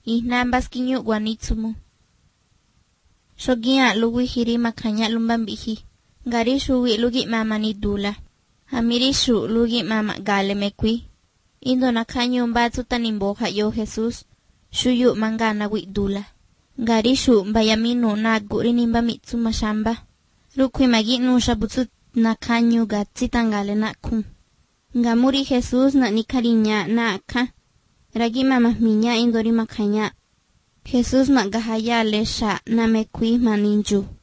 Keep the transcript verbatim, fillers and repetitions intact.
Ihnambas kinyu guanitsumu. Shogia luwi hiri makanya lumbambihi. Garishu wi lugi mama ni dula. Hamirishu lugi mama gale mekwi. Indo nakanyu mbatu tanimboha yo Jesus. Shuyu mangana wi dula. Garishu mbayaminu na guri nimba mitsu mashamba. Rukwi maginu shabutsu nakanyu gatsi tangale na kum. Ngamuri Jesus na nikarinya na aka. Ragi mama minya indori makanya. Jesus magahaya lesha na mekwi maninju.